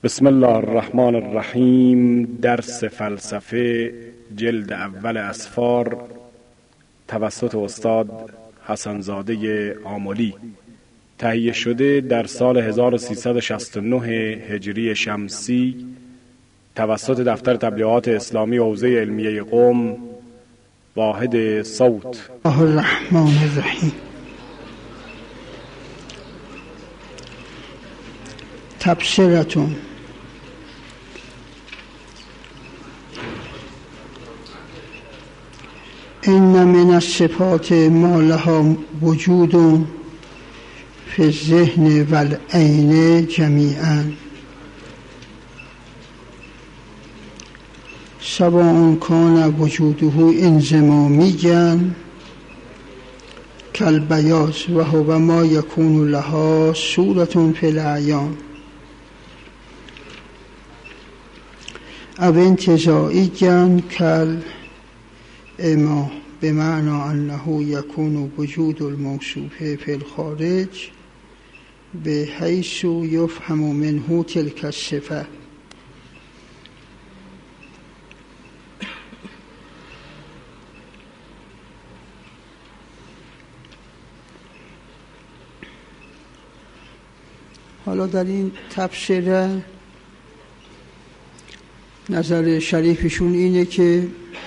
بسم الله الرحمن الرحیم. درس فلسفه جلد اول اسفار توسط استاد حسنزاده آملی، تهیه شده در سال 1369 هجری شمسی توسط دفتر تبلیغات اسلامی حوزه علمیه قم، واحد صوت. الله الرحمن الرحیم. تبصرتون. این من الصفات ما لها وجود فی الذهن والعین جمیعا سواء کان وجوده انضمامیا کالبیاض و هو ما یکون لها صورة فی الاعیان او انتزاعیا کالإما بمعنى انه یکون وجود الموصوف فی الخارج بحیث یفهم منه تلك الصفه. حالا در این تبصره نظر شریفشون اینه که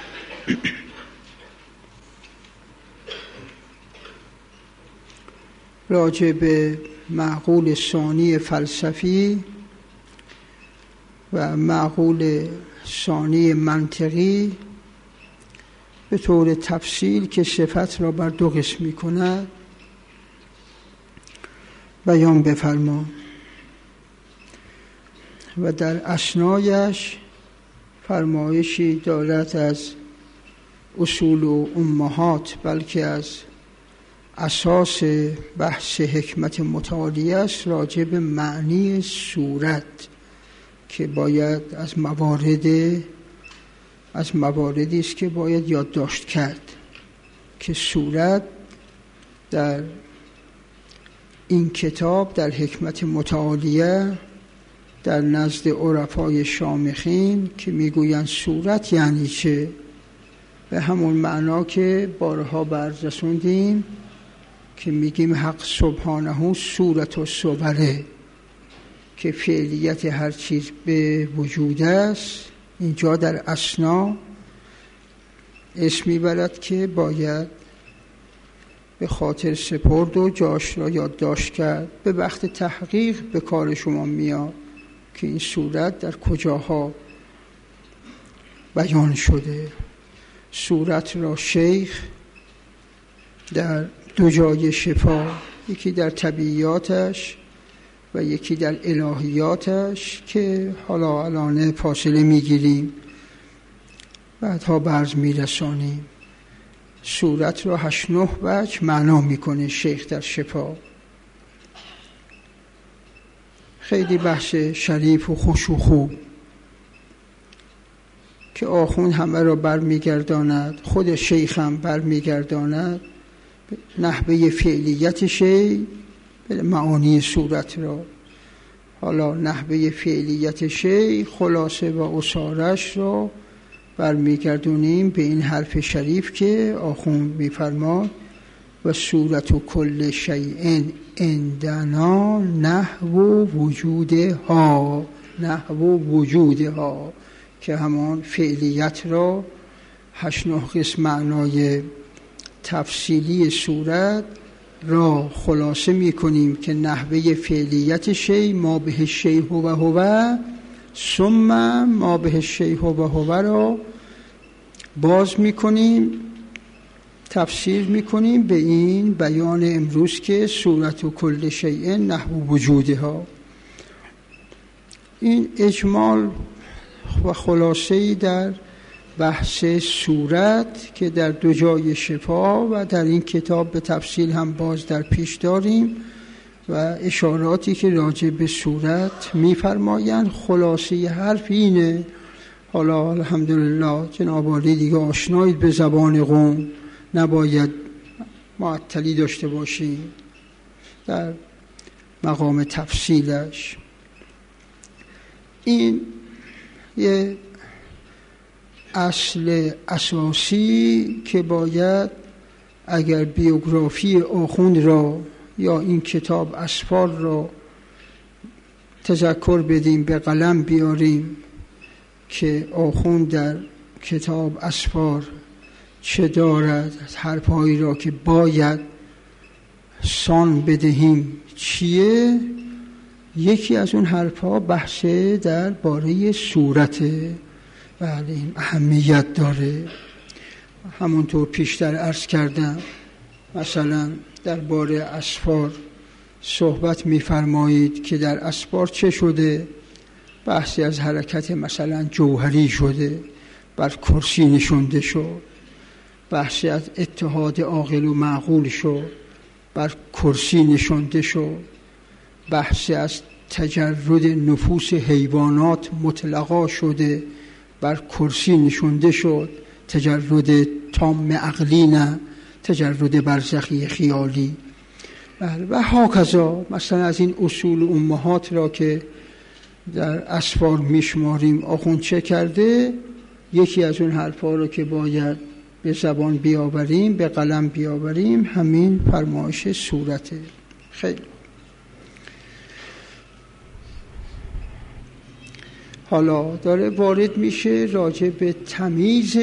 راجع به معقول ثانی فلسفی و معقول ثانی منطقی به طور تفصیل که صفت را بر دو قسم می‌کند بیان بفرما و در اثنایش فرمایشی دارد از اصول و امهات، بلکه از اساس بحث حکمت متعالیه است راجع به معنی صورت که باید از مواردی است که باید یادداشت کرد که صورت در این کتاب در حکمت متعالیه در نزد عرفای شامخین که میگویند صورت یعنی چه، به همون معنا که بارها بررسوندیم که میگیم حق سبحانه صورت و صوره که فعلیت هر چیز به وجود است. اینجا در اثنا اسمی برد که باید به خاطر سپرد و جاش را یادداشت کرد. به وقت تحقیق به کار شما میاد که این صورت در کجاها بیان شده. صورت را شیخ در دو جای شفا، یکی در طبیعیاتش و یکی در الهیاتش که حالا الان فاصله میگیریم بعدها برز میرسانیم. صورت را 8-9 وجه معنا میکنه شیخ در شفا. خیلی بحث شریف و خوش و خوب که آخوند همه را برمیگرداند، خود شیخ هم برمیگرداند نحوه فعلیت شی به معانی صورت را. حالا نحوه فعلیت شی خلاصه و اصارش را برمیگردونیم به این حرف شریف که آخوند میفرماد و صورت و کل شیء عندنا نحو وجودها که همان فعلیت را 8-9 قسم معنای تفصیلی صورت را خلاصه میکنیم که نحوه فعلیت شی ما به شی هو ثم ما به شی هو را باز میکنیم، تفسیر میکنیم به این بیان امروز که صورت و کل شیء نحو وجودها. این اجمال و خلاصه‌ای در بحث صورت که در دو جای شفا و در این کتاب به تفصیل هم باز در پیش داریم و اشاراتی که راجع به صورت میفرمایند. خلاصه حرف اینه. حالا الحمدلله جناب عالی دیگه آشنایید به زبان قوم، نباید معطلی داشته باشیم در مقام تفصیلش. این یه اصل اساسی که باید اگر بیوگرافی آخوند را یا این کتاب اسفار را تذکر بدیم، به قلم بیاریم که آخوند در کتاب اسفار چه دارد، حرفهایی را که باید سان بدهیم چیه. یکی از اون حرفها بحث در باره صورته. بله، این اهمیت داره. همونطور پیشتر عرض کردم، مثلا در باره اسفار صحبت می‌فرمایید که در اسفار چه شده؟ بحثی از حرکت مثلا جوهری شده، بر کرسی نشونده شد. بحثی از اتحاد عاقل و معقول شد، بر کرسی نشونده شد. بحثی از تجرد نفوس حیوانات مطلقا شده، بر کرسی نشونده شد. تجرد تام عقلی، نه تجرد برزخی خیالی. و هاکذا مثلا از این اصول امهات را که در اسفار میشماریم آخوند چه کرده. یکی از اون حرفا رو که باید به زبان بیاوریم، به قلم بیاوریم، همین فرمایش صورته. خیلی حالا داره وارد میشه راجع به تمیز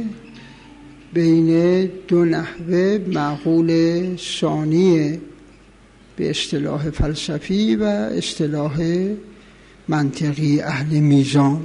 بین دو نحوه معقول ثانی به اصطلاح فلسفی و اصطلاح منطقی اهل میزان.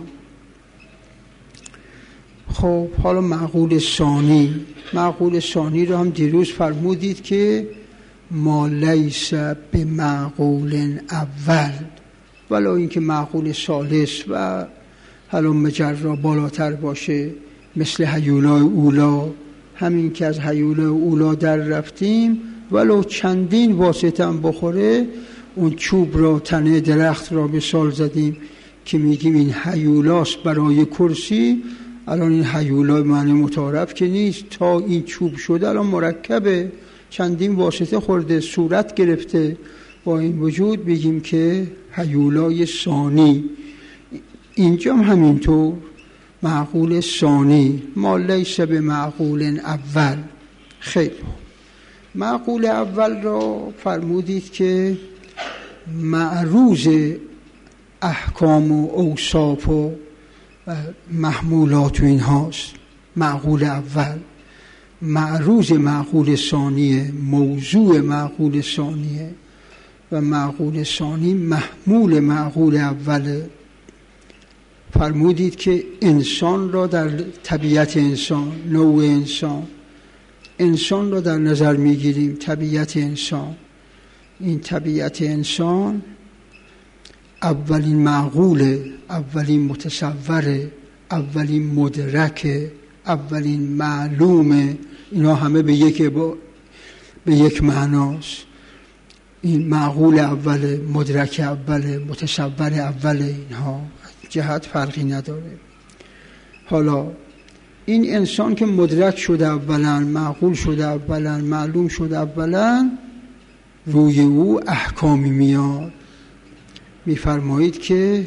خب حالا معقول ثانی رو هم دیروز فرمودید که ما لیس به معقول اول، ولو اینکه معقول ثالث و حالا مجرا بالاتر باشه، مثل هیولای اولا. همین که از هیولای اولا در رفتیم، ولو چندین واسطه هم بخوره، اون چوب را، تنه درخت را به سال زدیم که میگیم این هیولاست برای کرسی. الان این هیولای معنی متعارف که نیست، تا این چوب شده الان مرکبه، چندین واسطه خورده، صورت گرفته. با این وجود بگیم که هیولای ثانی. اینجا هم همینطور معقول ثانی، ما لیس به معقول اول. خیلی معقول اول را فرمودید که معروض احکام و اوصاف و محمولات و این هاست. معقول اول معروض معقول ثانیه، موضوع معقول ثانیه، و معقول ثانی محمول معقول اوله. فرمودید که انسان را در طبیعت انسان، نوع انسان را در نظر میگیریم. طبیعت انسان، این طبیعت انسان اولین معقوله، اولین متصوره، اولین مدرکه، اولین معلومه. اینا همه به یک معناست. این معقول اوله، مدرک اوله، متصور اوله، اینها جهت فرقی نداره. حالا این انسان که مدرک شده اولا، معقول شده اولا، معلوم شده اولا، روی او احکامی میاد. میفرمایید که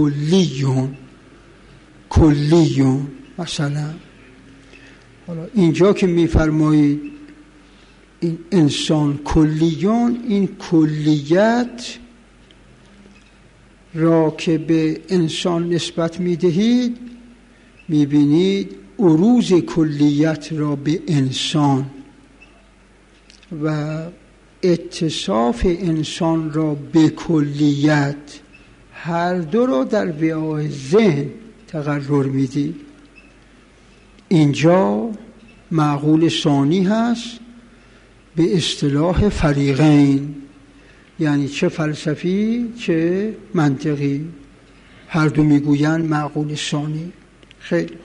کلیون مثلا. حالا اینجا که میفرمایید این انسان کلیون، این کلیت را که به انسان نسبت میدهید، میبینید عروض کلیت را به انسان و اتصاف انسان را به کلیت، هر دو را در وعای ذهن تقرر میدید. اینجا معقول ثانی هست به اصطلاح فریقین، یعنی چه فلسفی چه منطقی، هر دو میگویند معقول ثانی. خیلی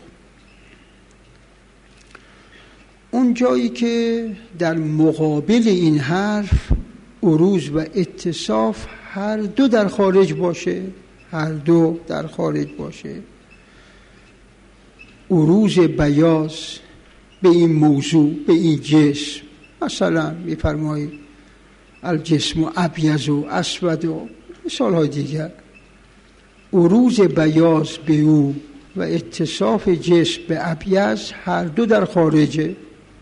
اون جایی که در مقابل این حرف عروض و اتصاف هر دو در خارج باشه، عروض بیاض به این موضوع، به این جسم، مثلا میفرمایید الجسم ابیض و اسود و مثال های دیگر، عروض بیاض به او و اتصاف جسم به ابیض هر دو در خارجه.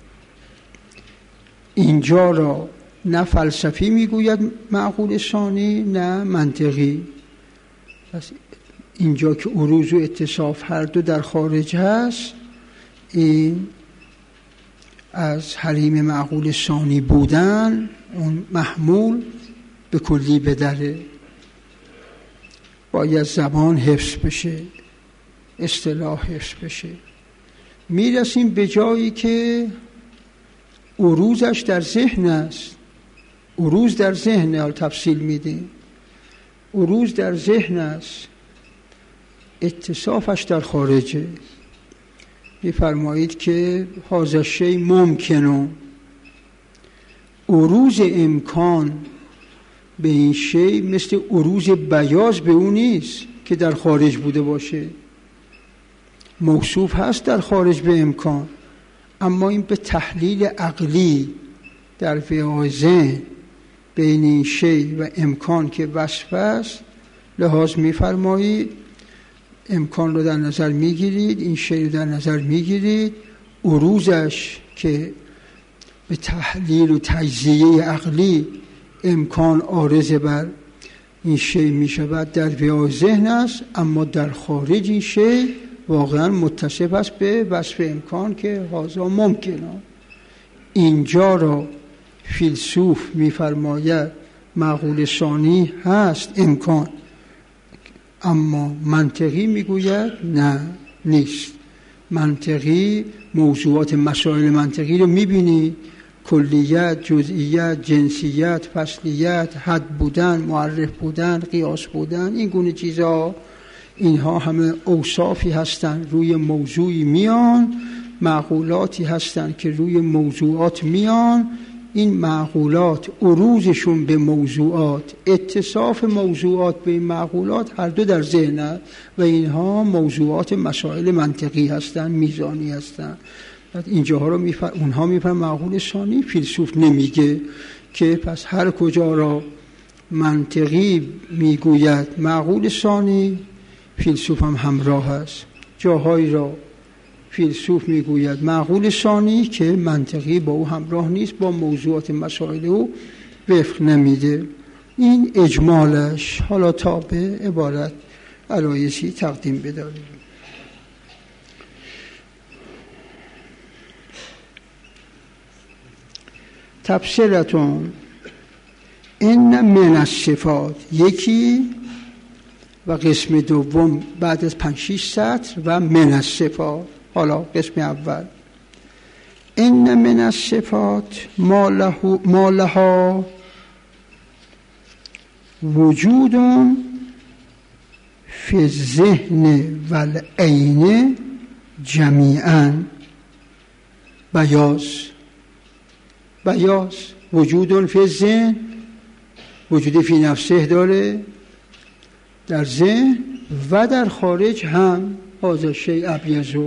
اینجا را نه فلسفی میگوید معقول ثانی نه منطقی. پس اینجا که عروض و اتصاف هر دو در خارج هست، این از حریم معقول ثانی بودن اون محمول به کلی بدره. باید زبان حفظ بشه، اصطلاح حفظ بشه. میرسیم به جایی که عروضش در ذهن است. عروض در ذهن، تفصیل میدیم. عروض در ذهن است، اتصافش در خارجه. میفرمایید که هذا الشیء ممکنه، عروض امکان به این شیء مثل عروض بیاض به اون نیست که در خارج بوده باشه. موصوف هست در خارج به امکان، اما این به تحلیل عقلی در وعای ذهن بین این شیء و امکان که وصف است لحاظ می‌فرمایید. امکان رو در نظر میگیرید، این شیء رو در نظر میگیرید، عروضش که به تحلیل و تجزیه عقلی امکان عارض بر این شیء میشود در وعای ذهن است، اما در خارج این شیء واقعا متصف است به وصف امکان که هذا ممکنه. اینجا را فیلسوف میفرماید معقول ثانی هست امکان، اما منطقی میگوید نه نیست. منطقی موضوعات مسائل منطقی رو میبینی، کلیت، جزئیات، جنسیت، فصلیت، حد بودن، معرف بودن، قیاس بودن، این گونه چیزها، اینها همه اوصافی هستند روی موضوعی میان، معقولاتی هستند که روی موضوعات میان. این معقولات عروضشون به موضوعات، اتصاف موضوعات به این معقولات هر دو در ذهن است و اینها موضوعات مسائل منطقی هستند، میزانی هستند. اینجاها رو اونها میفرمایند معقول ثانی. فیلسوف نمیگه که پس هر کجا را منطقی میگوید معقول ثانی، فیلسوف هم همراه است. جاهایی را فیلسوف میگوید معقول ثانی که منطقی با او همراه نیست، با موضوعات مسائل او وفق نمیده. این اجمالش. حالا تا به عبارت علایشی تقدیم بداریم. تفسیرتون این من الصفات یکی و قسم دوم بعد از 5-6 سطر و من الصفات. حالا قسم اول این من الصفات ما لها وجود فی الذهن والعین جمیعا. بیاض وجود فی الذهن، وجود فی نفسه داره در ذهن و در خارج هم. هذا الشیء ابیض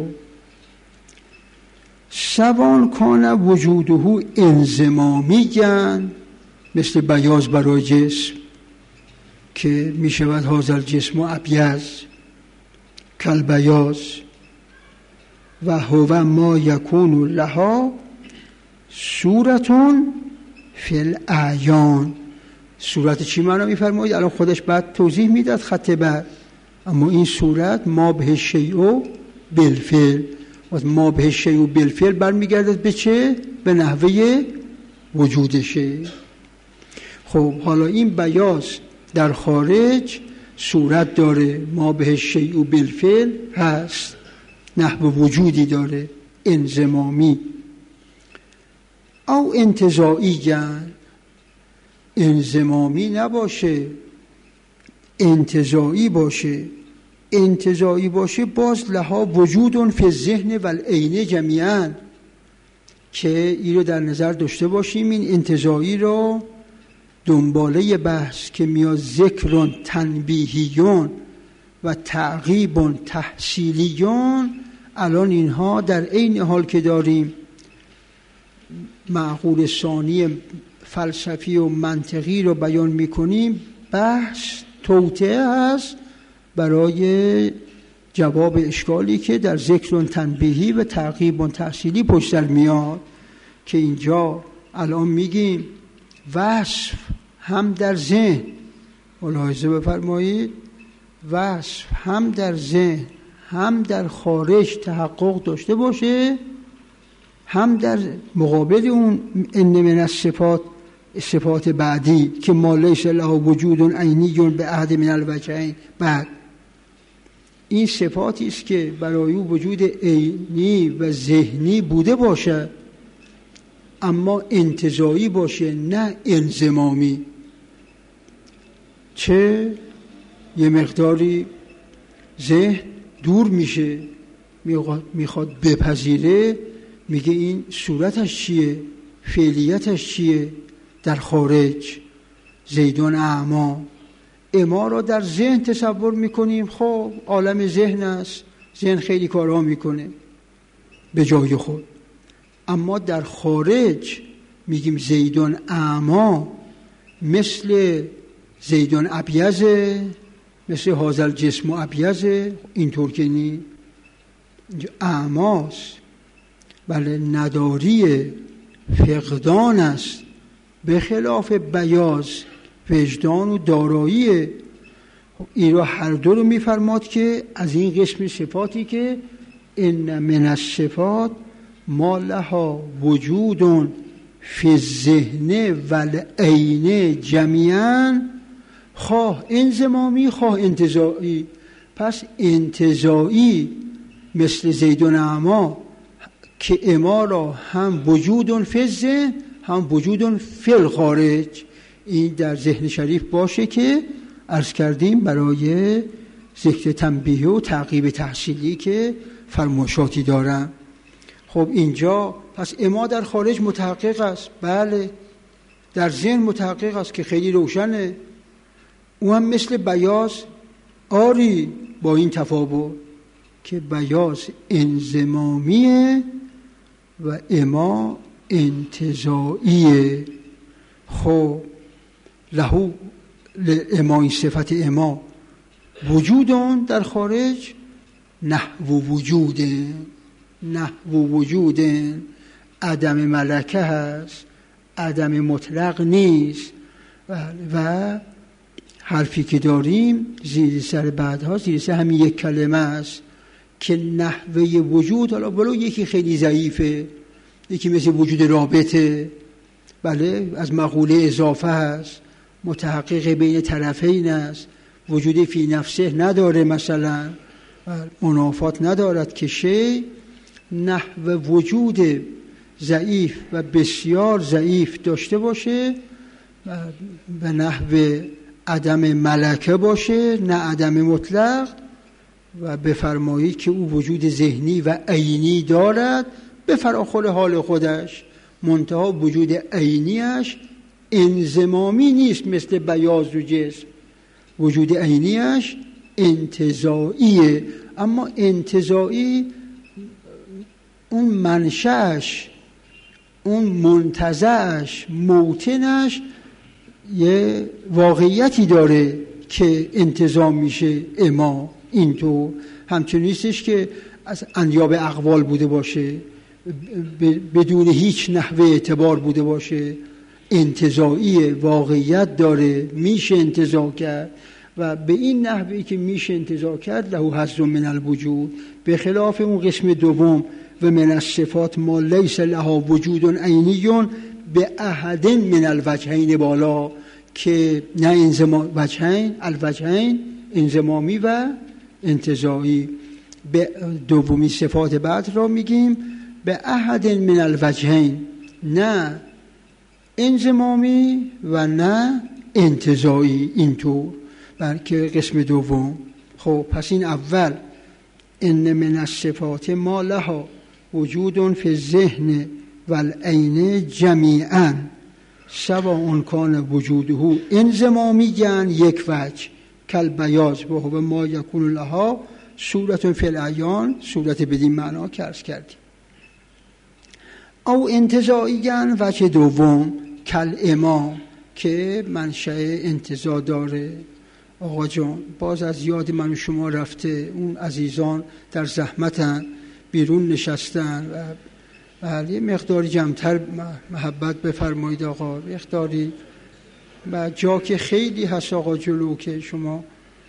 سوان کان وجوده انضمامیاً، مثل بیاض برای جسم که می شود هذا الجسم ابیض کالبیاض و هو ما یکون لها صورتون فی الاعیان. صورت چی معنا می‌فرمایید؟ الان خودش بعد توضیح میداد خط بعد، اما این صورت ما به شیء بالفعل و ما به شیء بالفعل برمیگردد به چه؟ به نحوه وجودشه. خب حالا این بیاض در خارج صورت داره، ما به شیء بالفعل هست، نحو وجودی داره انضمامی. او انتزاعی گن، انضمامی نباشه، انتزاعی باشه. انتزاعی باشه باز لها وجود فی الذهن والعین جمیعا، که این رو در نظر داشته باشیم. این انتزاعی رو دنباله بحث که میاد ذکر تنبیهیون و تعقیب تحصیلیون، الان اینها در عین حال که داریم معقول ثانی فلسفی و منطقی رو بیان میکنیم، بحث توطئه است برای جواب اشکالی که در ذکر تنبیهی و تعقیب تحصیلی پشت سر میاد، که اینجا الان میگیم وصف هم در ذهن، ملاحظه بفرمایید، وصف هم در ذهن هم در خارج تحقق داشته باشه، هم در مقابل اون ان من الصفات، صفات بعدی که ما لیس له وجود عینی به احد من الوجهین. بعد این صفاتی است که برای او وجود عینی و ذهنی بوده باشه، اما انتزاعی باشه نه انضمامی. چه یه مقداری ذهن دور میشه، میخواد بپذیره، میگه این صورتش چیه، فعلیتش چیه در خارج. زیدون اعما، اما را در ذهن تصور میکنیم، خب عالم ذهن است، ذهن خیلی کارها میکنه به جای خود، اما در خارج میگیم زیدون اعما، مثل زیدون ابیضه، مثل هازل جسم و ابیضه، اینطور که نی، اعماست. بله نداری فقدان است، به خلاف بیاض وجدان و دارایی. این رو هر دو رو میفرماد که از این قسم صفاتی که ان من الصفات ما لها وجود فی الذهن والعین جمیعا، خواه انضمامی خواه انتزاعی. پس انتزاعی مثل زیدون اعما که اما را هم وجود فی الذهن هم وجود فی الخارج، این در ذهن شریف باشه که عرض کردیم برای ذکر تنبیه و تعقیب تحصیلی که فرمایشاتی دارم. خب اینجا پس اما در خارج متحقق است، بله در ذهن متحقق است که خیلی روشنه، او هم مثل بیاض، آری با این تفاوت که بیاض انضمامیه و اما انتزاعیه. خب لهو اما، این صفت اما وجودان در خارج نحو وجوده، نحو وجوده، عدم ملکه هست، عدم مطلق نیست. و حرفی که داریم زیر سر بعدها، زیر سر همین یک کلمه است که نحوه وجود، حالا بلو یکی خیلی ضعیفه، یکی مثل وجود رابطه، بله از مقوله اضافه هست، متحقق بین طرفین است، وجود فی نفسه نداره، مثلا منافات ندارد که شی. نحو وجود ضعیف و بسیار ضعیف داشته باشه و نحو عدم ملکه باشه نه عدم مطلق، و بفرمایید که او وجود ذهنی و عینی دارد به فراخور حال خودش، منتها وجود عینیش انضمامی نیست مثل بیاض و جسم، وجود عینیش انتزاعیه. اما انتزاعی اون منشأش، اون منتزعش، موطنش یه واقعیتی داره که انتزاع میشه. اما اینطور همچنین نیستش که از انیاب اقوال بوده باشه، بدون هیچ نحوه اعتبار بوده باشه، انتزاعی واقعیت داره، میشه انتزاع کرد و به این نحوی که میشه انتزاع کرد له حظ من الوجود، به خلاف اون قسم دوم و من الصفات ما لیس لها وجود عینی به احد من الوجهین بالا، که نه انضمام وجهین، الوجهین انضمامی و انتزاعی. به دومی صفات بعد را میگیم به احد من الوجهین، نه انضمامی و نه انتزاعی، اینطور بلکه قسم دوم. خب پس این اول ان من الصفات ما لها وجود فی الذهن والعین جمیعا سواء کان وجوده انضمامیاً یک وجه کل بیاض و هو ما یکون لها صورت فی العیان، صورت بدین معنا که عرض کردیم، او انتزاعیاً وجه دوم کل اما که منشأ انتزاع داره، آقا جان باز از یاد من و شما رفته، اون عزیزان در زحمتن، بیرون نشستن و یه مقداری جمع‌تر محبت بفرمایید آقا، مقداری و جا که خیلی هست آقا جلو که شما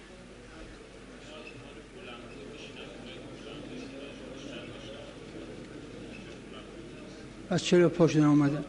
از چرا پاشدن آمدن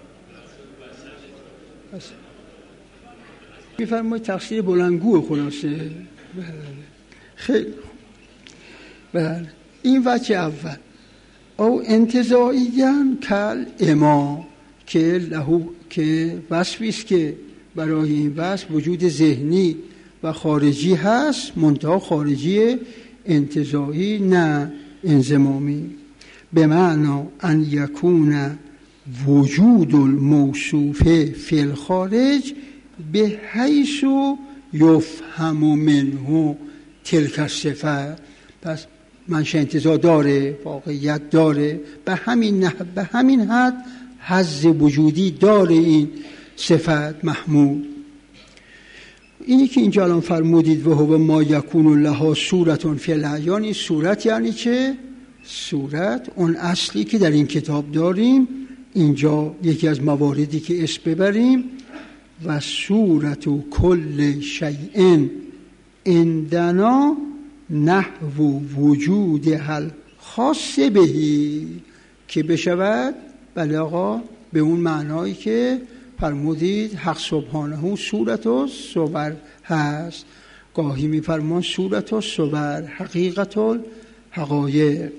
میفرمایید تقصیر بلندگو خلاصه. خیلی بله این وجه اول. او انتزاعیاً کل اما که لهو که وصفیست که برای این وصف وجود ذهنی و خارجی هست، منتها خارجی انتزاعی نه انضمامی. به معنی ان یکون وجود الموصوف فی الخارج به حیث یفهم منه تلک الصفه. پس منشأ انتزاع داره، واقعیت داره، به همین حد حظ وجودی داره این صفت محمود. اینی که اینجا الان فرمودید و هو ما یکون لها صورت فی الاعیان، این صورت یعنی چه؟ صورت اون اصلی که در این کتاب داریم، اینجا یکی از مواردی که اسم ببریم و صورت کل شیء عندنا نحو وجود حل خاص بهی، که بشود بله آقا به اون معنایی که فرمودید حق سبحانه صورت و صور هست. گاهی میفرمان صورت و صور حقیقت الحقایق.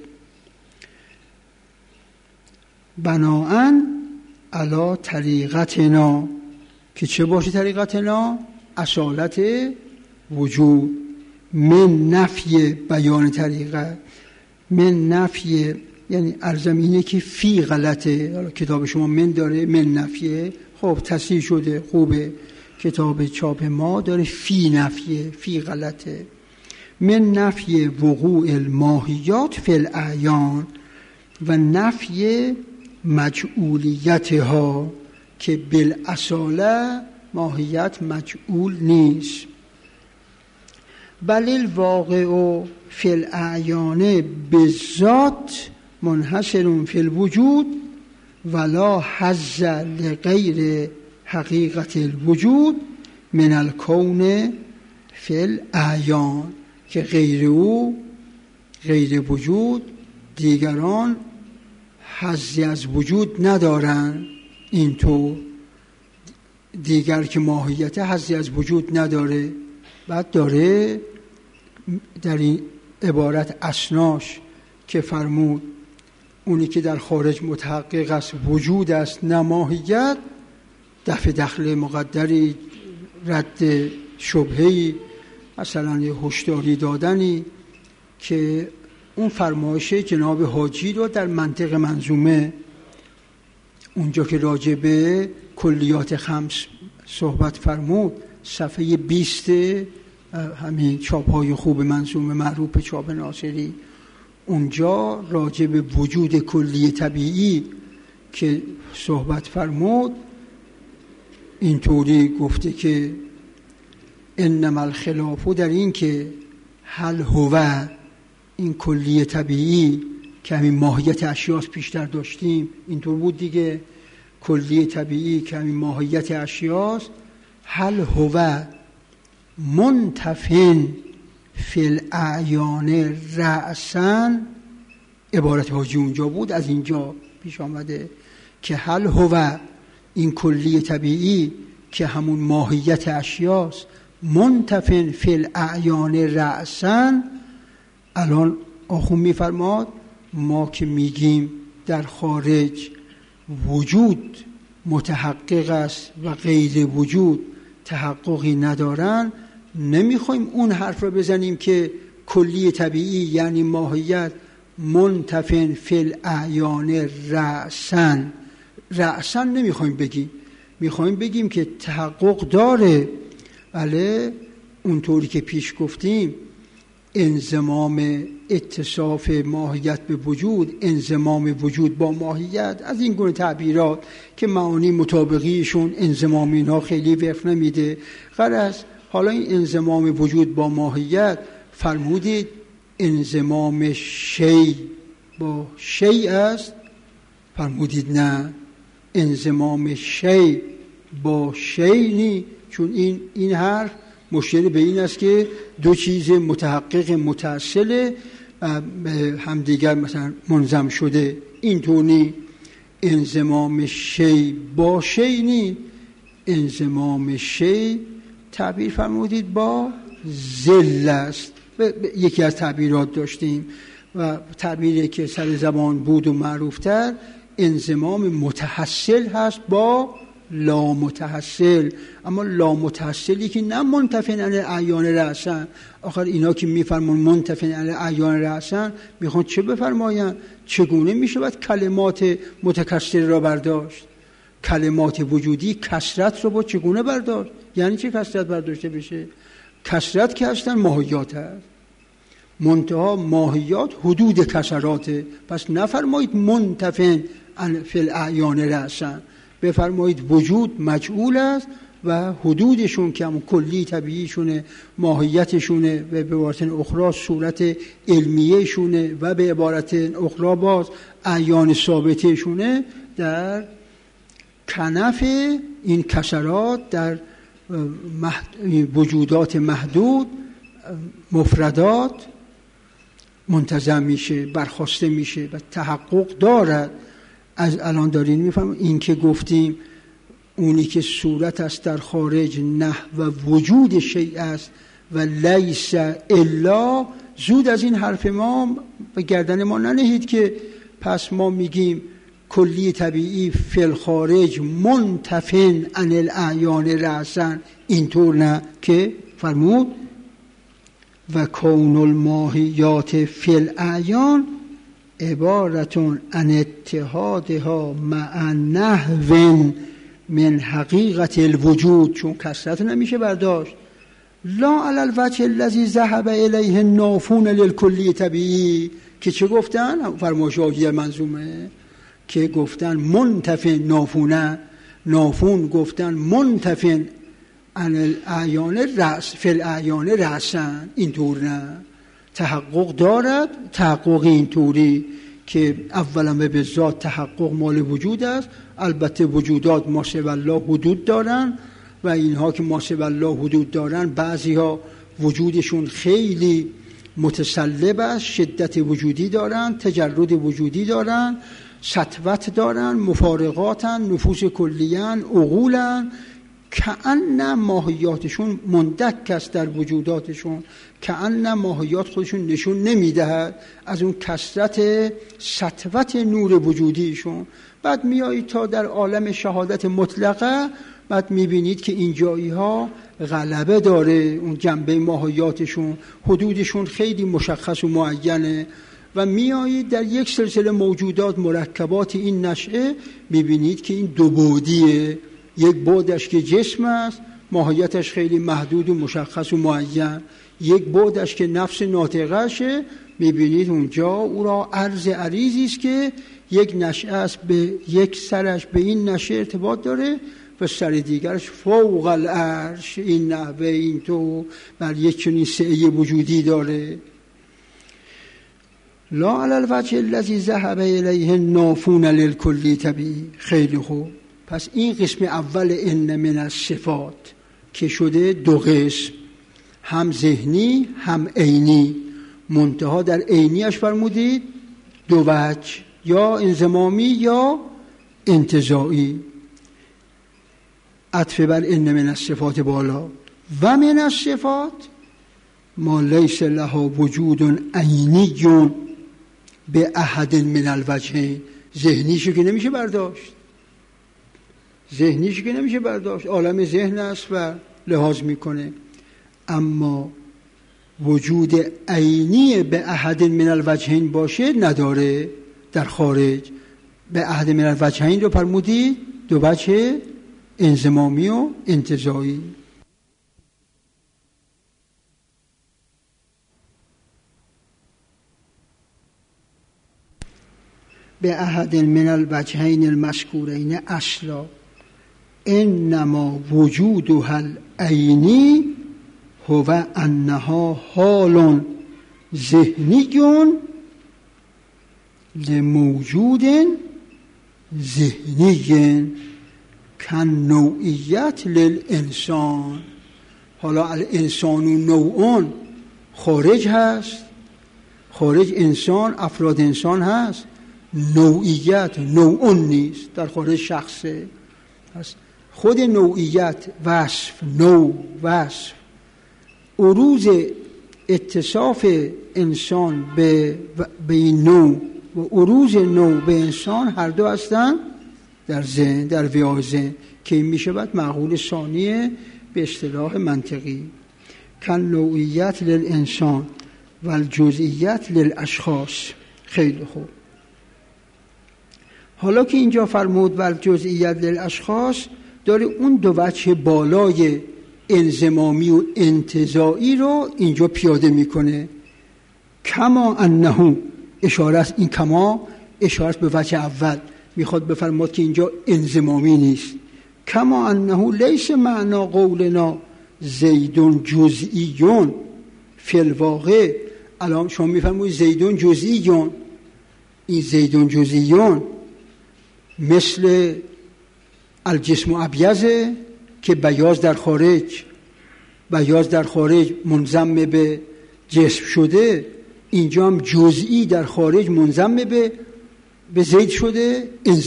بناءً علی طریقتنا، که چه باشه طریقتنا؟ اصالت وجود. من نفی بیان طریقت، من نفی یعنی ارزم اینه که فی غلطه. کتاب شما من داره من نفیه، خب تصحیح شده خوبه. کتاب چاپ ما داره فی نفیه، فی غلطه. من نفی وقوع الماهیات فی الاعیان و نفی مجعولیتها، که بالاصاله ماهیت مجعول نیست. بل الواقع فی الاعیان بالذات منحصر فی الوجود ولا حظ لغیر حقیقت الوجود من الکون فی الاعیان، که غیر او، غیر وجود، دیگران حظی از وجود ندارن. اینطور دیگر که ماهیت حظی از وجود نداره. بعد داره در این عبارت اسناش که فرمود اونی که در خارج متحقق است وجود است نه ماهیت، دفع دخل مقدری، رد شبهی، مثلا یه هشداری دادنی، که اون فرمایش جناب حاجی رو در منطق منظومه اونجا که راجع به کلیات خمس صحبت فرمود، صفحه 20 همین چاپ‌های خوب منظومه معروف به چاپ ناصری، اونجا راجع به وجود کلی طبیعی که صحبت فرمود اینطوری گفته که انما الخلاف، در این که هل هو، این کلی طبیعی که همین ماهیت اشیاست پیشتر داشتیم، اینطور بود دیگه، کلی طبیعی که همین ماهیت اشیاست، هل هو منتفن فی الاعیان رأساً، عبارت حاجی اونجا بود، از اینجا پیش آمده که هل هو، این کلی طبیعی که همون ماهیت اشیاست، منتفن فی الاعیان رأساً. الان آخون میفرماد ما که میگیم در خارج وجود متحقق است و غیر وجود تحققی ندارن، نمیخوایم اون حرف رو بزنیم که کلی طبیعی یعنی ماهیت منتفن فی الاعیان رأساً نمیخوایم بگیم، میخوایم بگیم که تحقق داره. بله اونطوری که پیش گفتیم انضمام اتصاف ماهیت به وجود، انضمام وجود با ماهیت، از این گونه تعبیرات که معانی مطابقیشون انضمام اینها خیلی وفق نمیده. غرض حالا این انضمام وجود با ماهیت، فرمودید انضمام شی با شی است؟ فرمودید نه، انضمام شی با شی نی، چون این حرف مشیر به این است که دو چیز متحقق متصل همدیگر مثلا منضم شده، اینطور نی. انضمام شی با شی نی، انضمام شی تعبیر فرمودید با ذل است. یکی از تعبیرات داشتیم و تعبیری که سر زبان بود و معروفتر انضمام متحصل هست با لا متحصل. اما لا متحصلی که نه منتفن عن اعیان رأسن، آخر اینا که میفرمون منتفن عن اعیان رأسن میخوان چه بفرماین؟ چگونه میشه باید کلمات متکثر را برداشت؟ کلمات وجودی کثرت رو با چگونه برداشت؟ یعنی چه کثرت برداشته بشه؟ کثرت که هستن ماهیات هست، منتها ماهیات حدود کثراته. پس نفرمایید منتفن فی الاعیان رأسن، بفرمایید وجود مجعول است و حدودشون که هم کلی طبیعیشونه، ماهیتشونه و به عبارت اخرى صورت علمیهشونه و به عبارت اخرى باز اعیان ثابتشونه در کنف این کثرات، در وجودات محدود مفردات منتظم میشه، برخواسته میشه و تحقق دارد. از الان دارین میفهمم این که گفتیم اونی که صورت است در خارج نه و وجود شیء است و لیس الا، زود از این حرف ما به گردن ما ننهید که پس ما میگیم کلی طبیعی فی الخارج منتفن عن الاعیان رأسن، اینطور نه که فرمود و کون الماهیات فی الاعیان عبارتون عن اتحادها مع نحو من حقیقت الوجود، چون کثرت نمیشه برداشت. لا علی الوجه الذی ذهب الیه النافون للکلی طبیعی، که چه گفتن؟ فرمایش آقای منظومه که گفتن منتفن نافونه، نافون گفتن منتفن عن الاعیان رأس فی الاعیان رأسن، اینطور نه. تحقق دارد، تحقق اینطوری که اولا به ذات تحقق مال وجود است. البته وجودات ما سوی الله حدود دارن و اینها که ما سوی الله حدود دارن بعضی ها وجودشون خیلی متسلب است، شدت وجودی دارن، تجرد وجودی دارن، سطوت دارن، مفارقاتن، نفوس کلیان، عقولن، کأن ماهیاتشون مندک است در وجوداتشون، کأن ماهیات خودشون نشون نمیدهد از اون کثرت سطوت نور وجودیشون. بعد میایید تا در عالم شهادت مطلقه، بعد میبینید که این جایی ها غلبه داره اون جنبه ماهیاتشون، حدودشون خیلی مشخص و معینه. و میایید در یک سلسله موجودات مرکبات این نشأه میبینید که این دو بعدیه، یک بعدش که جسم است ماهیتش خیلی محدود و مشخص و معین، یک بعدش که نفس ناطقهشه میبینید اونجا او را عرض عریضی است که یک نشأه است، به یک سرش به این نشأه ارتباط داره و سر دیگرش فوق العرش، این نحوه این تو بر یک چنین سعی وجودی داره. لا علی الوجه الذی ذهب الیه النافون للکلی طبیعی. خیلی خوب، پس این قسم اول ان من الصفات که شده دو قسم، هم ذهنی هم عینی. منتها در عینیش فرمودید دو وجه، یا انضمامی یا انتزاعی، عطف بر ان من الصفات بالا. و من الصفات ما لیس له وجود عینی به احد من الوجهین. ذهنیشو که نمیشه برداشت، ذهنیشو که نمیشه برداشت، عالم ذهن است و لحاظ میکنه. اما وجود عینی به احد من الوجهین باشه نداره در خارج. به احد من الوجهین رو فرمودی دو وجه، انضمامی و انتزاعی. به احد من الوجهین المذکورین اصلا انما وجودها العینی هو انها حال ذهنی لموجود ذهنی کن نوعیت للانسان. حالا الانسان و نوعون خارج هست، خارج انسان، افراد انسان هست، نوعیت نوعون نیست، در خارج شخصه هست. خود نوعیت وصف، نوع وصف، عروض اتصاف انسان به این نوع و عروض نوع به انسان هر دو هستن در ذهن، در ویای ذهن، که این میشه بعد معقول ثانیه به اصطلاح منطقی. کن نوعیت للانسان و الجزئیت للاشخاص. خیلی خوب. حالا که اینجا فرمود و الجزئیت للاشخاص، داره اون دو وجه بالای انضمامی و انتزاعی رو اینجا پیاده میکنه. کما انه، اشاره است، این کما اشاره است به وجه اول، میخواد بفرماد که اینجا انضمامی نیست. کما انه لیس معنا قولنا زیدون جزئیون فی الواقع. الان شما میفرمایید زیدون جزئیون، این زیدون جزئیون مثل الجسم ابیضه که بیاض در خارج منضم به جسم شده، اینجا هم جزئی در خارج منضم به زید شده،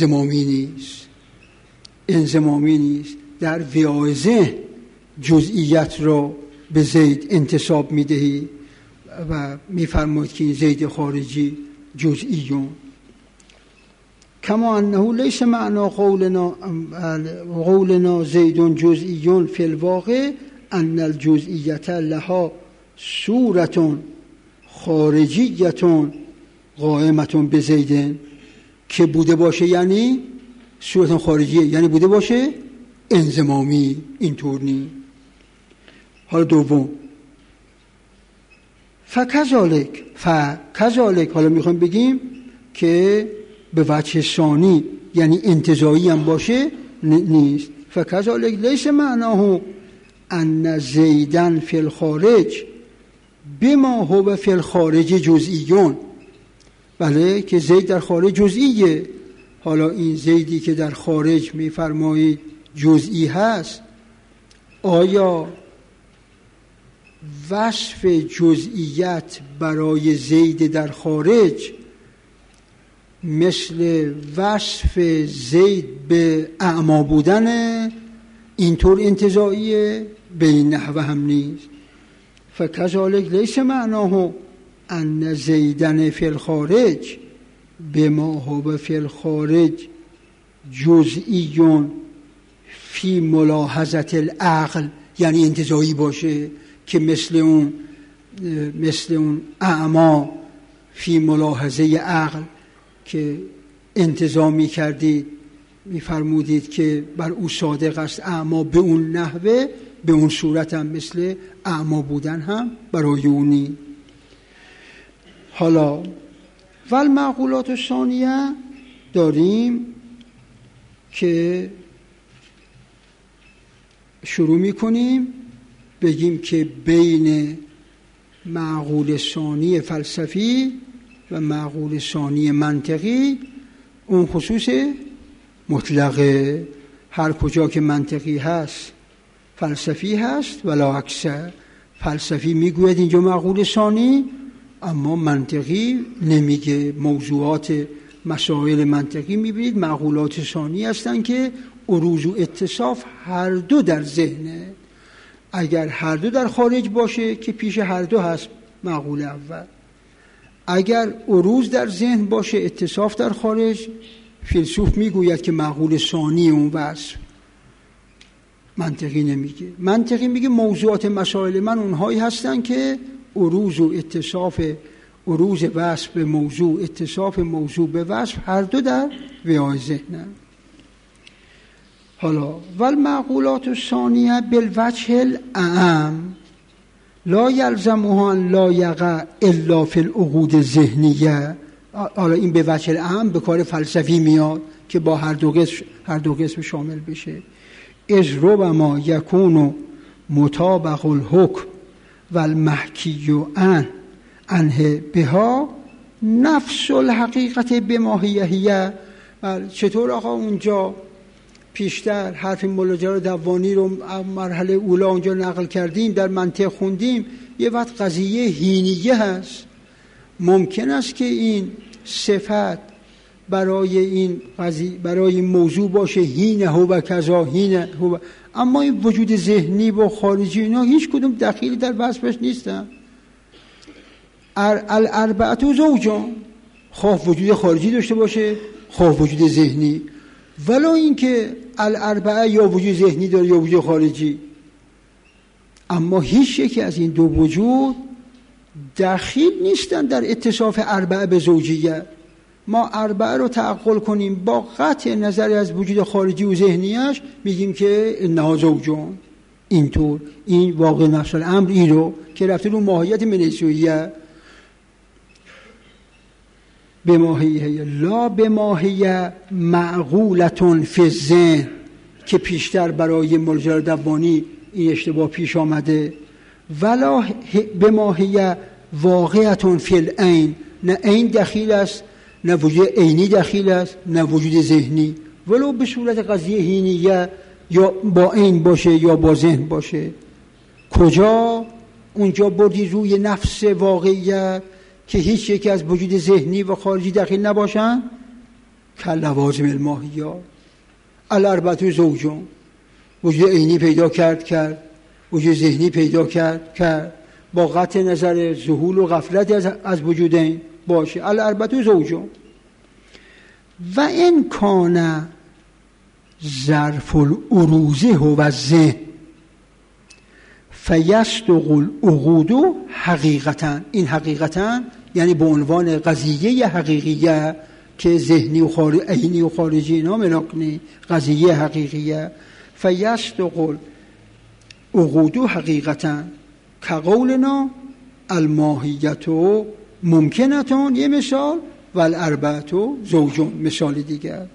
انضمامی نیست. در ویای ذهن جزئیت را به زید انتساب میدهی و میفرماید که این زید خارجی جزئیون. کما انه لیس معنا قولنا زیدون جزئیون فی الواقع ان الجزئیت لها صورت خارجیت قائمت بزیدن، که بوده باشه یعنی صورت خارجیه، یعنی بوده باشه انضمامی، اینطور نی. حالا دوم، فکذالک، حالا میخوایم بگیم که به وجه ثانی یعنی انتزاعی هم باشه نیست. فکذالک لیس معناه ان زیدن فی الخارج بما هو فی الخارج جزئیون. بله که زید در خارج جزئیه. حالا این زیدی که در خارج میفرمایید جزئی هست، آیا وصف جزئیت برای زید در خارج مثل وصف زید به اعما بودن اینطور انتزاعیه؟ به این نحوه هم نیست. فکذالک لیس معناه ان زیدن فی الخارج بما هو فی الخارج جزئیون فی ملاحظت العقل، یعنی انتزاعی باشه که مثل اون اعما فی ملاحظه عقل که انتظامی کردید، میفرمودید که بر او صادق است اعما به اون نحوه، به اون صورت هم مثل اعما بودن هم برای اونی. حالا والمعقولات الثانیه داریم که شروع میکنیم بگیم که بین معقول ثانی فلسفی و معقول ثانی منطقی اون خصوص مطلقه، هر کجا که منطقی هست فلسفی هست ولا اکثر. فلسفی میگوید اینجا معقول ثانی، اما منطقی نمیگه. موضوعات مسائل منطقی میبینید معقولات ثانی هستن که عروض و اتصاف هر دو در ذهنه. اگر هر دو در خارج باشه که پیش هر دو هست معقول اول، اگر عروض در ذهن باشه اتصاف در خارج، فیلسوف میگوید که معقول ثانی اون وصف. منطقی نمیگه. منطقی میگه موضوعات مسائل من اونهایی هستن که عروض و اتصاف، عروض وصف به موضوع، اتصاف موضوع به وصف هر دو در ویای ذهنن. حالا والمعقولات الثانیه بالوجه الاعم لا یلزمها ان لا یقع الا فی العقود الذهنیه. حالا این به وجه الاعم به کار فلسفی میاد که با هر دو قسم شامل بشه. از ربما یکون مطابق الحکم و المحکی عنه بها نفس الحقیقت بماهیه. چطور آقا اونجا پیشتر حرف ملاجرا دوانی رو مرحله اولا اونجا نقل کردیم، در منطق خوندیم، یه وقت قضیه هینیه هست. ممکن است که این صفت برای این قضیه، برای این موضوع باشه هینه و کذا هینه و، اما این وجود ذهنی و خارجی اینا هیچ کدوم دخیلی در وصفش نیستن. الاربعه زوجان، خواه وجود خارجی داشته باشه خواه وجود ذهنی، ولی اینکه الاربعه یا وجود ذهنی داره یا وجود خارجی، اما هیچ یکی از این دو وجود دخیل نیستن در اتصاف اربعه به زوجیه. ما اربعه رو تعقل کنیم با قطع نظر از وجود خارجی و ذهنیش، میگیم که انها زوجون. اینطور این واقع نفس الامر این رو که رفته رو ماهیت منیسویه به ماهیه لا به ماهیه معقولتون فی الذهن، که پیشتر برای ملاجرا دوانی این اشتباه پیش آمده. ولا به ماهیه واقعتون فی العین، نه عین دخیل است نه وجود عینی دخیل است نه وجود ذهنی، ولو به صورت قضیه هینیه یا با عین باشه یا با ذهن باشه. کجا؟ اونجا بردی روی نفس واقعیت که هیچ یکی از وجود ذهنی و خارجی دخیل نباشن. کاللوازم الماهیات الاربعه زوجون، وجود عینی پیدا کرد، وجود ذهنی پیدا کرد با قطع نظر ذهول و غفلت از وجودین باشه. الاربعه زوجون و این کان ظرف العروضه و الذهن فیصدق العقود حقیقتا. این حقیقتا یعنی به عنوان قضیه حقیقیه که ذهنی و عینی و خارجی اینا مناقنی، قضیه حقیقیه. فیصدق العقود حقیقتا کقولنا الماهیت ممکنتون، یه مثال، و الاربعه زوجون مثال دیگر.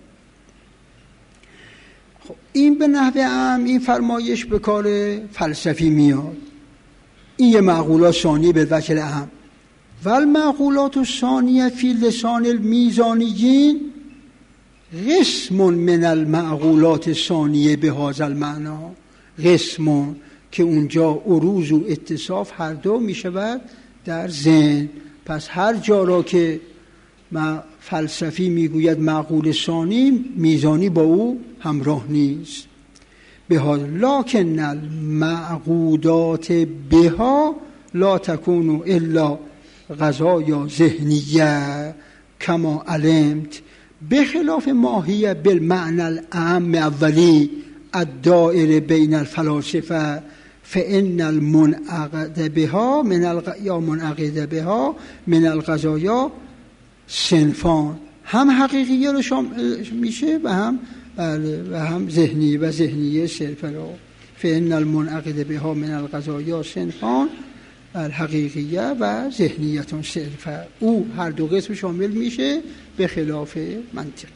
خب این به نحو عام این فرمایش به کار فلسفی میاد. این یه معقولات ثانیه به وجه اهم. و المعقولات ثانیه فی لسان المیزانیین قسم من المعقولات ثانیه به هذا المعنی. قسم که اونجا عروض و اتصاف هر دو می شود در ذهن. پس هر جا را که فلسفی میگوید معقول ثانی، میزانی با او همراه نیست. بها لکن المعقودات بها لا تكون الا غذایا ذهنیه کما علمت، بخلاف ماهیه بالمعنى العام اولی الدائر بین الفلاسفه فإن المنعقد بها منعقد بها من الغذایا صنفان. هم حقیقیه رو میشه و هم ذهنی و ذهنیه صرفه رو. فإن المنعقد بها من الغذایا صنفان، الحقیقیه و ذهنیتون صرفه. او هر دو قسم شامل میشه به خلاف منطقی.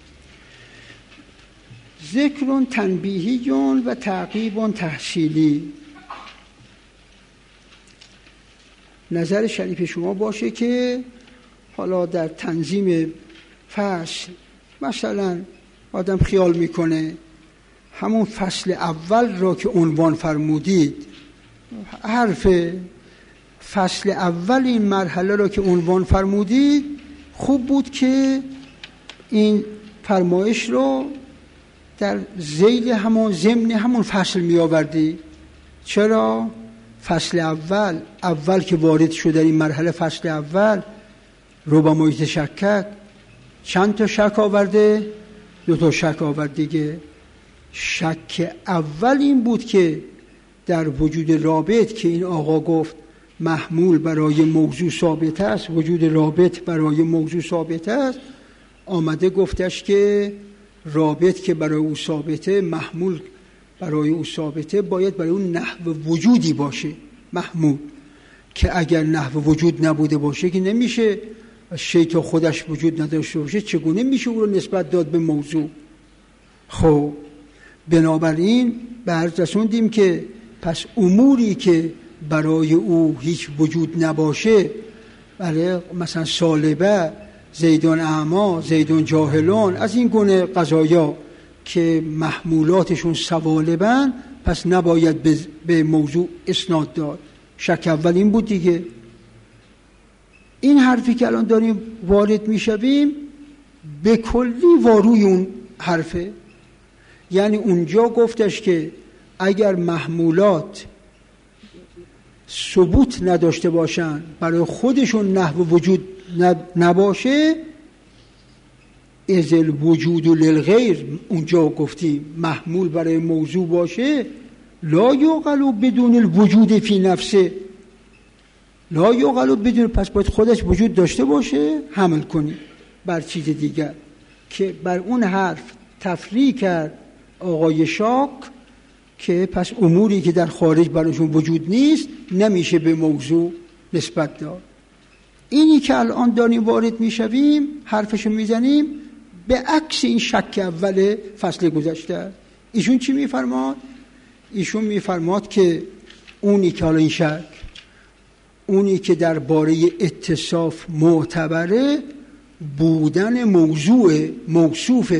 ذکر تنبیهی و تعقیب تحصیلی. نظر شریف شما باشه که حالا در تنظیم فصل مثلا آدم خیال میکنه همون فصل اول را که عنوان فرمودید، حرف فصل اول این مرحله را که عنوان فرمودید، خوب بود که این فرمایش رو در ذیل همون ضمن همون فصل می آوردی. چرا؟ فصل اول که وارد شده در این مرحله، فصل اول ربما یتشکک، چند تا شک آورده؟ 2 تا شک آورد دیگه. شک اول این بود که در وجود رابط که این آقا گفت محمول برای موضوع ثابت است، وجود رابط برای موضوع ثابت است، آمده گفتش که رابط که برای او ثابته، محمول برای او ثابته، باید برای اون نحو وجودی باشه محمول، که اگر نحو وجود نبوده باشه که نمیشه، شی تا خودش وجود نداشته باشه چگونه میشه او رو نسبت داد به موضوع؟ خب بنابراین به عرض رسوندیم که پس اموری که برای او هیچ وجود نباشه، برای مثلا سالبه، زیدون اعما، زیدون جاهلون، از این گونه قضایا که محمولاتشون سوالبن، پس نباید به موضوع اسناد داد. شک اول این بود دیگه. این حرفی که الان داریم وارد میشویم به کلی واروی اون حرفه. یعنی اونجا گفتش که اگر محمولات ثبوت نداشته باشن، برای خودشون نحو وجود نباشه، ازل وجود للغیر، اونجا گفتیم محمول برای موضوع باشه، لا یعقل بدون الوجود فی نفسه، لا یعقل بدون، پس باید خودش وجود داشته باشه حمل کنی بر چیز دیگر. که بر اون حرف تفریع کرد آقای شاک که پس اموری که در خارج براشون وجود نیست نمیشه به موضوع نسبت داد. اینی که الان داریم وارد میشویم حرفشو میزنیم به عکس این شک اول فصل گذشته. ایشون چی میفرماد؟ ایشون میفرماد که اونی که حالا این شک، اونی که درباره اتصاف معتبره بودن موضوع موصوف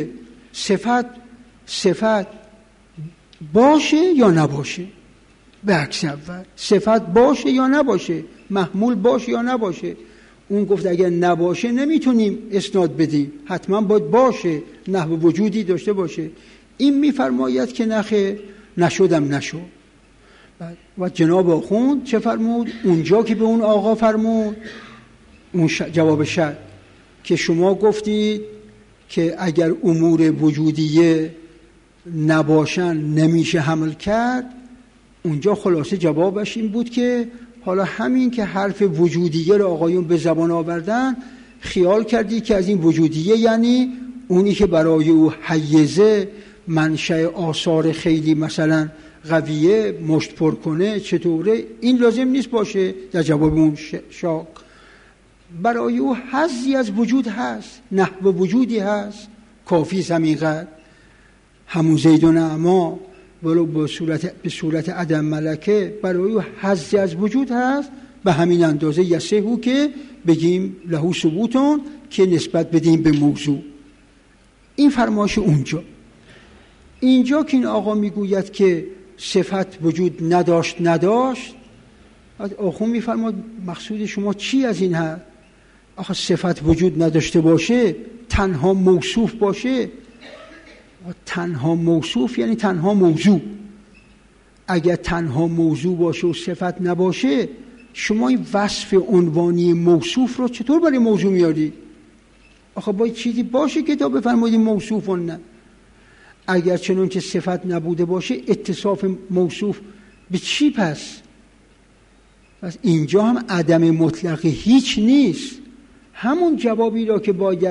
صفت باشه یا نباشه. به عکس اول صفت باشه یا نباشه، محمول باشه یا نباشه. اون گفت اگر نباشه نمیتونیم اسناد بدیم، حتما باید باشه، نحو وجودی داشته باشه. این میفرماید که نخه نشدم نشد. و جناب آخوند چه فرمود؟ اونجا که به اون آقا فرمود اون جواب شد که شما گفتید که اگر امور وجودیه نباشن نمیشه حمل کرد، اونجا خلاصه جوابش این بود که حالا همین که حرف وجودیه رو آقایون به زبان آوردن، خیال کردی که از این وجودیه یعنی اونی که برای او حیزه، منشأ آثار خیلی مثلا قویه، مشت پر کنه، چطوره؟ این لازم نیست باشه. در جواب اون شاک برای او حظی از وجود هست، نحو وجودی هست، کافی همینقدر. همون زیدون اعما ولو به صورت عدم ملکه برای او حظی از وجود هست، به همین اندازه یسهو که بگیم لهو ثبوتون، که نسبت بدیم به موضوع. این فرمایش اونجا. اینجا که این آقا میگوید که صفت وجود نداشت، آخون میفرماد مقصود شما چی از این هست؟ آخه صفت وجود نداشته باشه، تنها موصوف باشه، تنها موصوف یعنی تنها موضوع. اگر تنها موضوع باشه و صفت نباشه، شما این وصف عنوانی موصوف رو چطور برای موضوع میاری؟ آخه باید چیزی باشه که تا بفرمایید موصوف و نه. اگر چنون که صفت نبوده باشه، اتصاف موصوف به چی پس اینجا هم عدم مطلق هیچ نیست. همون جوابی را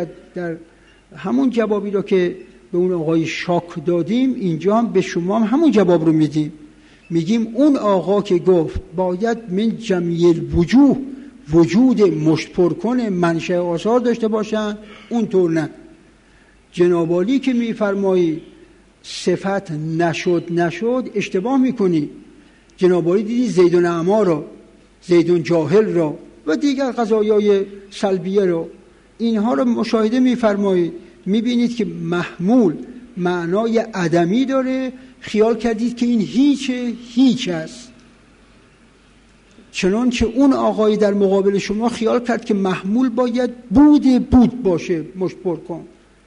که به اون آقای شاک دادیم، اینجا هم به شما هم همون جواب رو میدیم. میگیم اون آقا که گفت باید من جمیع الوجوه وجود مشت پر کنه، منشأ آثار داشته باشن، اونطور نه. جناب عالی که میفرمایی صفت نشد اشتباه میکنی. جناب عالی دیدی زیدون اعما را، زیدون جاهل را و دیگر قضایای سلبیه را، اینها را مشاهده میفرمایید، میبینید که محمول معنای عدمی داره، خیال کردید که این هیچ است. چنانچه اون آقای در مقابل شما خیال کرد که محمول باید بود باشه، مشت پر کن.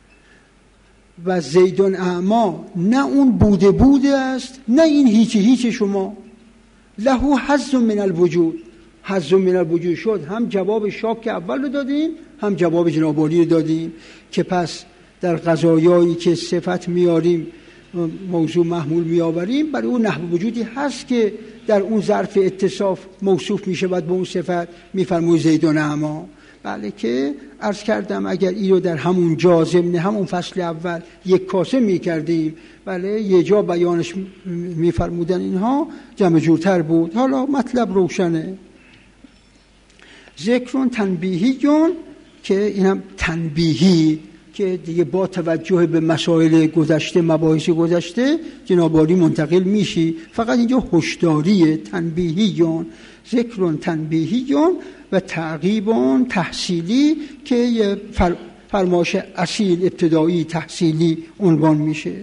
و زیدون اعما نه اون بوده است، نه این هیچ شما. لهو حظ من الوجود شد. هم جواب شاک که اول رو دادیم، هم جواب جناب عالی رو دادیم که پس در قضایایی که صفت میاریم، موضوع محمول میآوریم، برای اون نحو وجودی هست که در اون ظرف اتصاف موصوف میشه بعد به اون صفت. میفرموی زیدون اعما. بله که عرض کردم اگر این رو در همون جا ضمن همون فصل اول یک کاسه میکردیم، بله یه جا بیانش میفرمودن، اینها جمع جورتر بود. حالا مطلب روشنه. ذکرون تنبیهی جون، که اینم تنبیهی که دیگه با توجه به مسائل گذشته، مباحث گذشته جناب عالی منتقل میشی. فقط اینجا هشداریه، تنبیهیون، ذکرون تنبیهیون و تعقیبون تحصیلی که یه فرمایش اصیل ابتدایی تحصیلی عنوان میشه.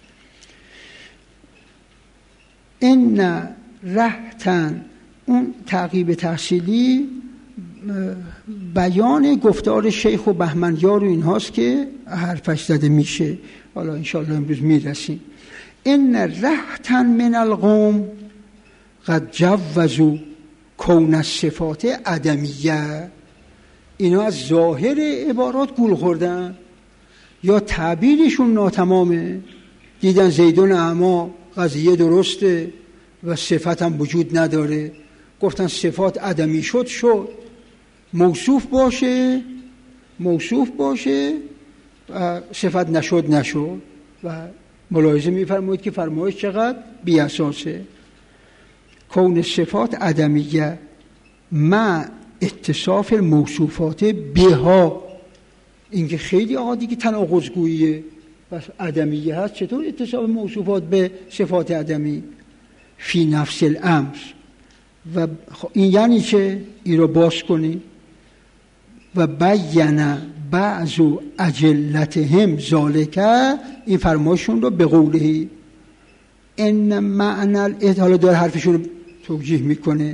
این رهتن، اون تعقیب تحصیلی بیان گفتار شیخ و بهمنیار و اینهاست که حرفش زده میشه. حالا انشاءالله امروز میرسیم. این رهتن من القوم قد جوزوا کون الصفات عدمیه. اینا از ظاهر عبارات گول خوردن یا تعبیرشون ناتمامه، دیدن زیدون اعما قضیه درسته و صفت هم وجود نداره، گفتن صفات عدمی شد موصوف باشه و صفت نشد و ملاحظه می‌فرمایید که فرمایش چقدر بی اساسه. کون صفات عدمیه مع اتصاف الموصوفات بها. این که خیلی عادی که تناقض‌گوییه، بس عدمیه هست، چطور اتصاف موصوفات به صفات عدمی؟ فی نفس الامر. و این یعنی چه؟ این رو باز کنی. و بیان بعض اجلتهم ذالک، این فرمایشون رو به قوله ان معنی، حالا داره حرفشون رو توجیه میکنه،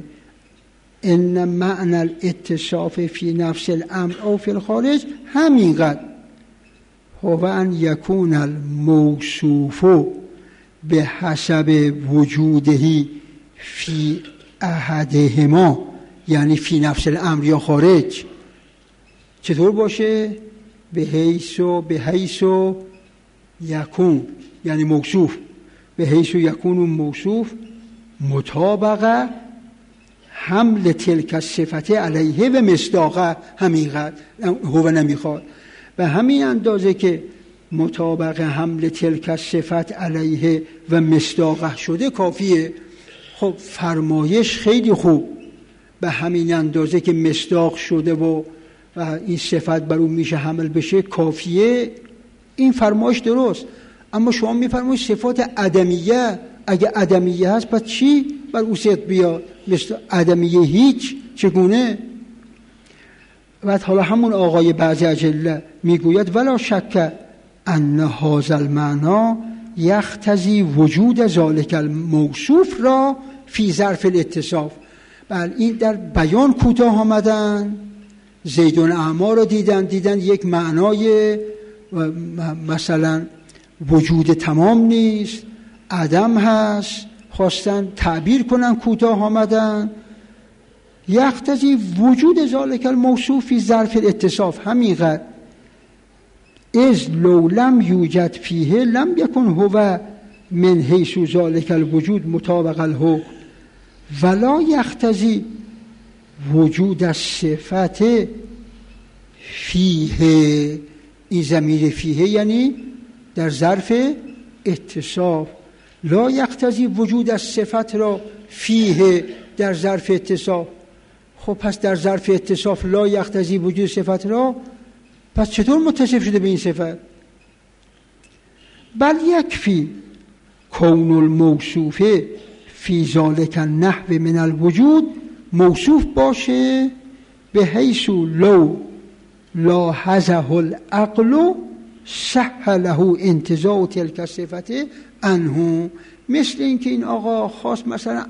ان معنی الاتصاف فی نفس الامر او فی الخارج همینقدر هو ان یکون الموصوف به حسب وجوده فی احدهما، یعنی فی نفس الامر یا خارج. چطور باشه؟ به حیث یکون، یعنی موصوف به حیث یکون موصوف مطابقه حمل تلک الصفت علیه و مصداقه. همینقدر هو نمیخواد. به همین اندازه که مطابق حمل تلک الصفت علیه و مصداقه شده کافیه. خب فرمایش خیلی خوب، به همین اندازه که مصداق شده و این صفت بر اون میشه حمل بشه کافیه، این فرمایش درست. اما شما میفرمایید صفات عدمیه، اگه عدمیه هست پس چی بر او صدق بیاد؟ مثل عدمیه هیچ، چگونه؟ و حالا همون آقای بعض اجله میگوید ولا شک ان هذا المعنی یقتضی وجود ذلک الموصوف را فی ظرف الاتصاف. بله، این در بیان کوتاه آمدن، زیدون اعما رو دیدن یک معنای مثلا وجود تمام نیست، عدم هست، خواستن تعبیر کنن، کوتاه آمدن. یقتضی وجود ذالک الموصوف فی ظرف الاتصاف، همینقدر. از لو لم یوجد فیه لم یکن هو من حیث ذالک الوجود مطابق الحکم ولا یقتضی وجود الصفت فیه. این ضمیر فیه یعنی در ظرف اتصاف. لا یقتضی وجود الصفت را فیه در ظرف اتصاف. خب پس در ظرف اتصاف لا یقتضی وجود صفت را، پس چطور متصف شده به این صفت؟ بل یکفی کون الموصوف فی ذالک النحو من الوجود موصوف باشه به حیث لو لاحظه العقل صح له انتزاع تلک الصفت عنه. مثل این که این آقا خواست مثلا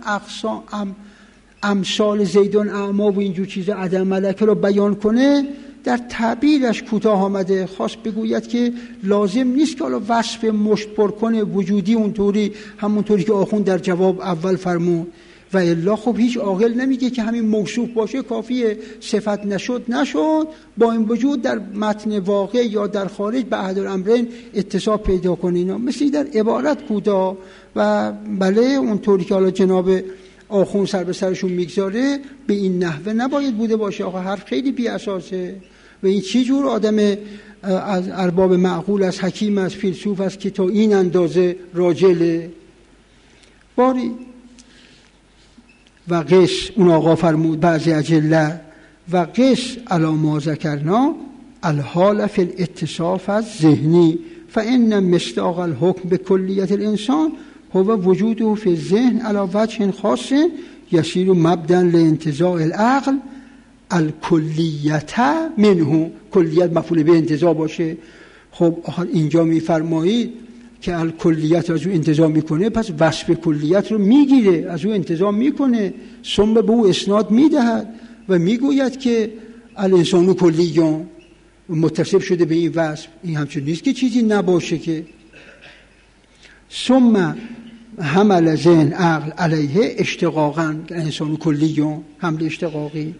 امثال زیدون اعما و اینجور چیزا عدم ملکه رو بیان کنه، در تعبیرش کوتاه آمده، خواست بگوید که لازم نیست که حالا وصف مشت پر کنه وجودی اونطوری همونطوری که آخوند در جواب اول فرمود. و الا خب هیچ عاقل نمیگه که همین موصوف باشه کافیه، صفت نشد با این وجود در متن واقع یا در خارج به احد الامرین اتصاب پیدا کنین. مثل در عبارت کوتاه و بله اونطوری که حالا جناب آخوند سر به سرشون میگذاره به این نحوه نباید بوده باشه. آقا حرف خیلی بی اساسه. و این چی جور آدم از ارباب معقول، از حکیم، از فیلسوف است که تا این اندازه راجله؟ باری و قش، اون آقا فرمود بعضی اجله و قش علی ما ذکرنا الحال فی الاتصاف الذهنی فإن مصداق الحکم بکلیت الانسان هو وجوده فی الذهن علی وجه خاص یصیر مبدأ لانتزاع العقل الکلیت منه. کلیت مفعول به انتزاع باشه. خب اینجا میفرمایید که الکلیت از او انتزاع میکنه، پس وصف کلیت رو میگیره، از او انتزاع میکنه، ثم به او اسناد میدهد و میگوید که الانسان کلیون متصف شده به این وصف. این همچون نیست که چیزی نباشه که. ثم حمل ذهن عقل علیه اشتقاقا، انسان کلیون حمل اشتقاقی.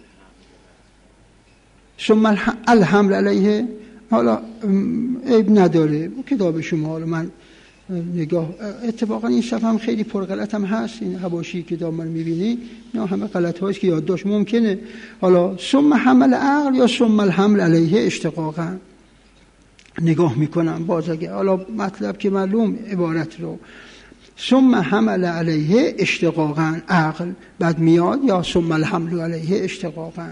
ثم الحمل علیه، حالا عیب نداره کتاب شما، حالا من نگاه اتفاقا این صفحه هم خیلی پرغلط هم هست، این حواشی کتاب من میبینی نه همه غلط هاییست که یادداشت ممکنه. حالا ثم حمل عقل یا ثم الحمل علیه اشتقاقا نگاه میکنم باز اگه حالا مطلب که معلوم عبارت رو ثم حمل علیه اشتقاقا عقل بعد میاد یا ثم الحمل علیه اشتقاقا.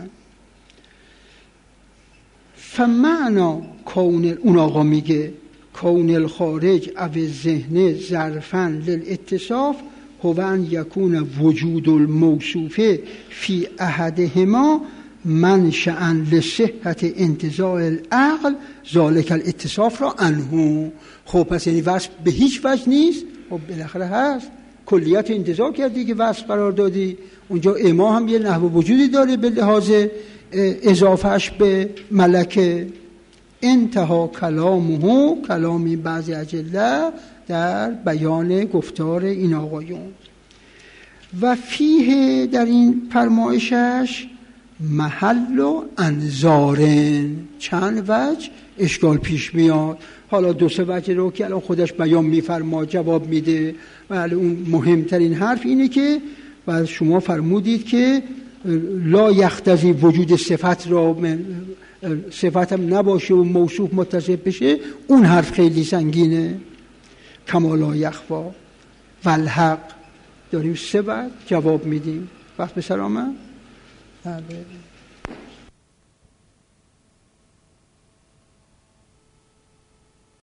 فمعنا کون، اون آقا میگه کون الخارج او ذهن ظرفا للاتصاف هو ان یکون وجود الموصوف فی احدهما منشأ لصحت انتزاع العقل ذالک الاتصاف را عنه. خب پس یعنی وصف به هیچ وجه نیست. خب بالاخره هست، کلیت انتزاع کردی که وصف قرار دادی، اونجا اما هم یه نحو وجودی داره به لحاظ اضافهش به ملکه. انتها کلامه، کلامی بعضی اجله در بیان گفتار این آقایون. و فیه، در این فرمایشش محل و انظارن، چند وجه اشکال پیش میاد. حالا دو سه وجه رو که الان خودش بیان میفرما جواب میده. ولی اون مهمترین حرف اینه که و شما فرمودید که لا یختزی وجود صفت را، صفت هم نباشه و موصوف متصف بشه، اون حرف خیلی سنگینه. کما لا یخفا والحق داریم سه وجه جواب میدیم. وقت به سلامت.